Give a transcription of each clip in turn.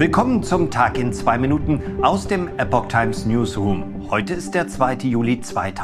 Willkommen zum Tag in 2 Minuten aus dem Epoch Times Newsroom. Heute ist der 2. Juli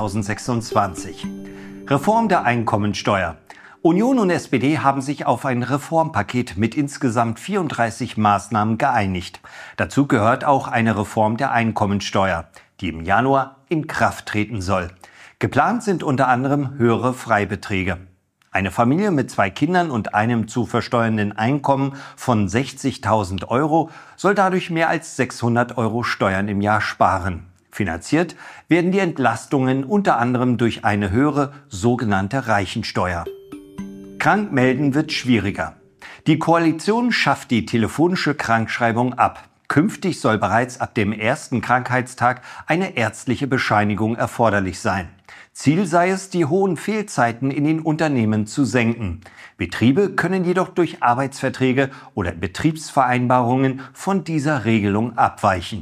2026. Reform der Einkommensteuer. Union und SPD haben sich auf ein Reformpaket mit insgesamt 34 Maßnahmen geeinigt. Dazu gehört auch eine Reform der Einkommensteuer, die im Januar in Kraft treten soll. Geplant sind unter anderem höhere Freibeträge. Eine Familie mit 2 Kindern und einem zu versteuernden Einkommen von 60.000 Euro soll dadurch mehr als 600 Euro Steuern im Jahr sparen. Finanziert werden die Entlastungen unter anderem durch eine höhere sogenannte Reichensteuer. Krankmelden wird schwieriger. Die Koalition schafft die telefonische Krankschreibung ab. Künftig soll bereits ab dem ersten Krankheitstag eine ärztliche Bescheinigung erforderlich sein. Ziel sei es, die hohen Fehlzeiten in den Unternehmen zu senken. Betriebe können jedoch durch Arbeitsverträge oder Betriebsvereinbarungen von dieser Regelung abweichen.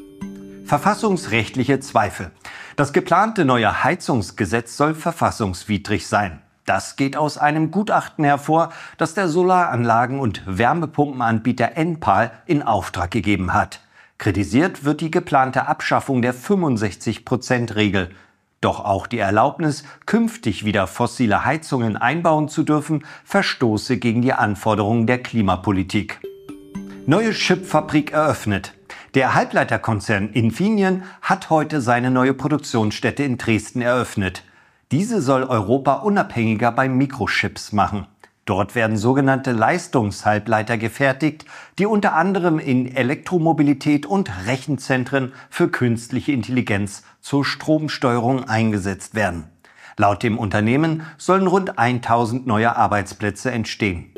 Verfassungsrechtliche Zweifel. Das geplante neue Heizungsgesetz soll verfassungswidrig sein. Das geht aus einem Gutachten hervor, das der Solaranlagen- und Wärmepumpenanbieter Enpal in Auftrag gegeben hat. Kritisiert wird die geplante Abschaffung der 65%-Regel. Doch auch die Erlaubnis, künftig wieder fossile Heizungen einbauen zu dürfen, verstoße gegen die Anforderungen der Klimapolitik. Neue Chipfabrik eröffnet. Der Halbleiterkonzern Infineon hat heute seine neue Produktionsstätte in Dresden eröffnet. Diese soll Europa unabhängiger bei Mikrochips machen. Dort werden sogenannte Leistungshalbleiter gefertigt, die unter anderem in Elektromobilität und Rechenzentren für künstliche Intelligenz zur Stromsteuerung eingesetzt werden. Laut dem Unternehmen sollen rund 1000 neue Arbeitsplätze entstehen.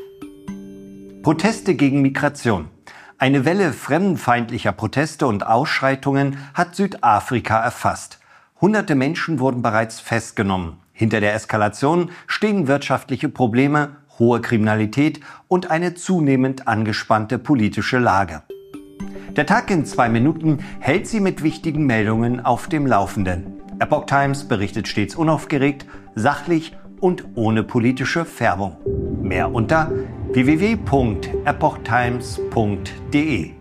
Proteste gegen Migration. Eine Welle fremdenfeindlicher Proteste und Ausschreitungen hat Südafrika erfasst. Hunderte Menschen wurden bereits festgenommen. Hinter der Eskalation stehen wirtschaftliche Probleme, hohe Kriminalität und eine zunehmend angespannte politische Lage. Der Tag in 2 Minuten hält Sie mit wichtigen Meldungen auf dem Laufenden. Epoch Times berichtet stets unaufgeregt, sachlich und ohne politische Färbung. Mehr unter www.epochtimes.de